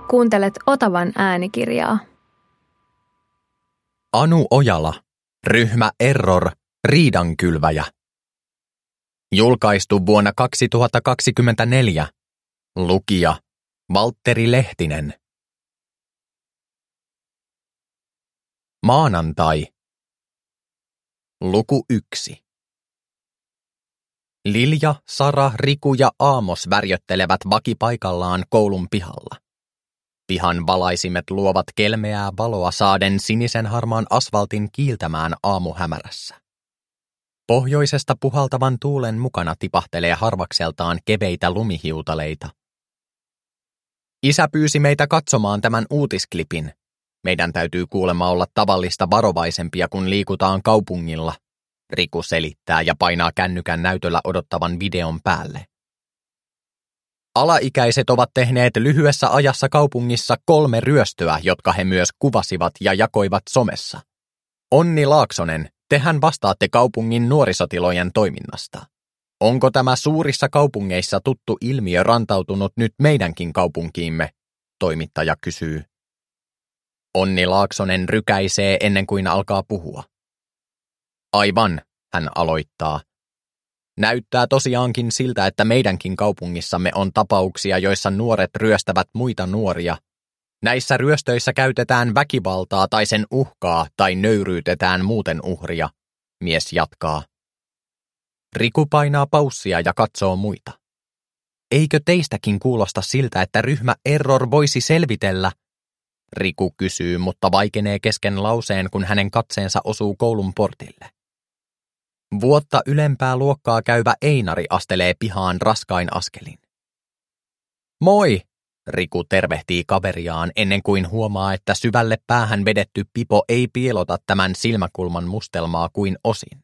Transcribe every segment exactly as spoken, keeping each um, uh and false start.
Kuuntelet Otavan äänikirjaa. Anu Ojala, ryhmä Error, riidankylväjä. Julkaistu vuonna kaksituhattakaksikymmentäneljä. Lukija Valtteri Lehtinen. Maanantai. Luku yksi. Lilja, Sara, Riku ja Aamos värjöttelevät vakipaikallaan koulun pihalla. Pihan valaisimet luovat kelmeää valoa saaden sinisen harmaan asfaltin kiiltämään aamuhämärässä. Pohjoisesta puhaltavan tuulen mukana tipahtelee harvakseltaan keveitä lumihiutaleita. Isä pyysi meitä katsomaan tämän uutisklipin. Meidän täytyy kuulemma olla tavallista varovaisempia, kun liikutaan kaupungilla, Riku selittää ja painaa kännykän näytöllä odottavan videon päälle. Alaikäiset ovat tehneet lyhyessä ajassa kaupungissa kolme ryöstöä, jotka he myös kuvasivat ja jakoivat somessa. Onni Laaksonen, tehän vastaatte kaupungin nuorisotilojen toiminnasta. Onko tämä suurissa kaupungeissa tuttu ilmiö rantautunut nyt meidänkin kaupunkiimme? Toimittaja kysyy. Onni Laaksonen rykäisee ennen kuin alkaa puhua. Aivan, hän aloittaa. Näyttää tosiaankin siltä, että meidänkin kaupungissamme on tapauksia, joissa nuoret ryöstävät muita nuoria. Näissä ryöstöissä käytetään väkivaltaa tai sen uhkaa tai nöyryytetään muuten uhria, mies jatkaa. Riku painaa paussia ja katsoo muita. Eikö teistäkin kuulosta siltä, että ryhmä Error voisi selvitellä? Riku kysyy, mutta vaikenee kesken lauseen, kun hänen katseensa osuu koulun portille. Vuotta ylempää luokkaa käyvä Einari astelee pihaan raskain askelin. Moi! Riku tervehtii kaveriaan ennen kuin huomaa, että syvälle päähän vedetty pipo ei piilota tämän silmäkulman mustelmaa kuin osin.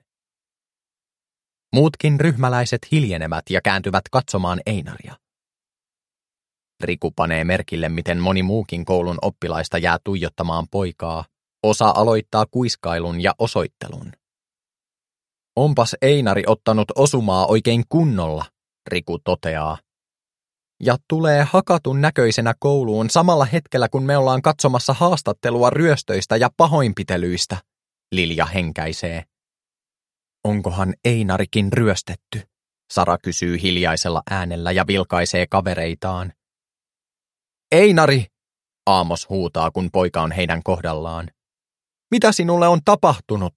Muutkin ryhmäläiset hiljenevät ja kääntyvät katsomaan Einaria. Riku panee merkille, miten moni muukin koulun oppilaista jää tuijottamaan poikaa. Osa aloittaa kuiskailun ja osoittelun. Onpas Einari ottanut osumaa oikein kunnolla, Riku toteaa. Ja tulee hakatun näköisenä kouluun samalla hetkellä, kun me ollaan katsomassa haastattelua ryöstöistä ja pahoinpitelyistä, Lilja henkäisee. Onkohan Einarikin ryöstetty? Sara kysyy hiljaisella äänellä ja vilkaisee kavereitaan. Einari! Aamos huutaa, kun poika on heidän kohdallaan. Mitä sinulle on tapahtunut?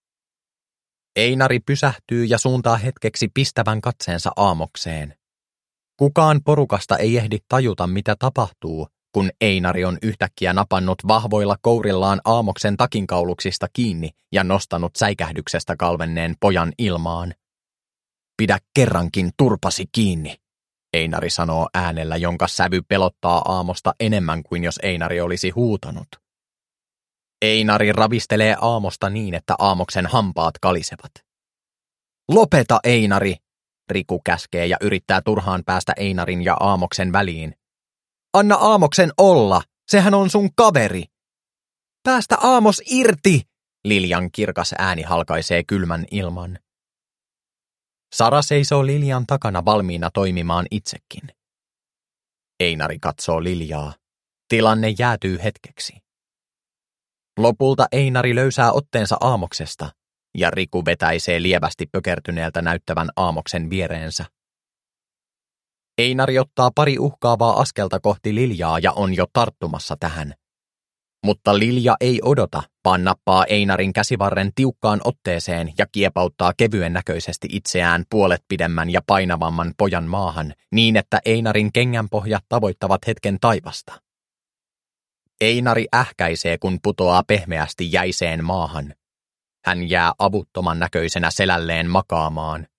Einari pysähtyy ja suuntaa hetkeksi pistävän katseensa Aamokseen. Kukaan porukasta ei ehdi tajuta, mitä tapahtuu, kun Einari on yhtäkkiä napannut vahvoilla kourillaan Aamoksen takinkauluksista kiinni ja nostanut säikähdyksestä kalvenneen pojan ilmaan. Pidä kerrankin turpasi kiinni, Einari sanoo äänellä, jonka sävy pelottaa Aamosta enemmän kuin jos Einari olisi huutanut. Einari ravistelee Aamosta niin, että Aamoksen hampaat kalisevat. Lopeta, Einari! Riku käskee ja yrittää turhaan päästä Einarin ja Aamoksen väliin. Anna Aamoksen olla! Sehän on sun kaveri! Päästä Aamos irti! Liljan kirkas ääni halkaisee kylmän ilman. Sara seisoo Liljan takana valmiina toimimaan itsekin. Einari katsoo Liljaa. Tilanne jäätyy hetkeksi. Lopulta Einari löysää otteensa Aamoksesta, ja Riku vetäisee lievästi pökertyneeltä näyttävän Aamoksen viereensä. Einari ottaa pari uhkaavaa askelta kohti Liljaa ja on jo tarttumassa tähän. Mutta Lilja ei odota, vaan nappaa Einarin käsivarren tiukkaan otteeseen ja kiepauttaa kevyen näköisesti itseään puolet pidemmän ja painavamman pojan maahan, niin että Einarin kengänpohjat tavoittavat hetken taivasta. Einari ähkäisee, kun putoaa pehmeästi jäiseen maahan. Hän jää avuttoman näköisenä selälleen makaamaan.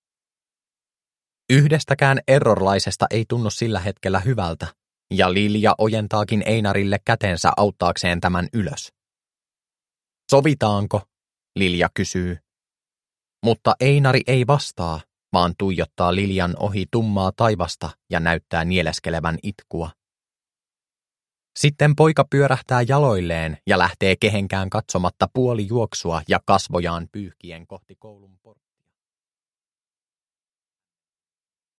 Yhdestäkään errorlaisesta ei tunnu sillä hetkellä hyvältä, ja Lilja ojentaakin Einarille kätensä auttaakseen tämän ylös. Sovitaanko? Lilja kysyy. Mutta Einari ei vastaa, vaan tuijottaa Liljan ohi tummaa taivasta ja näyttää nieleskelevän itkua. Sitten poika pyörähtää jaloilleen ja lähtee kehenkään katsomatta puoli juoksua ja kasvojaan pyyhkien kohti koulun porttia.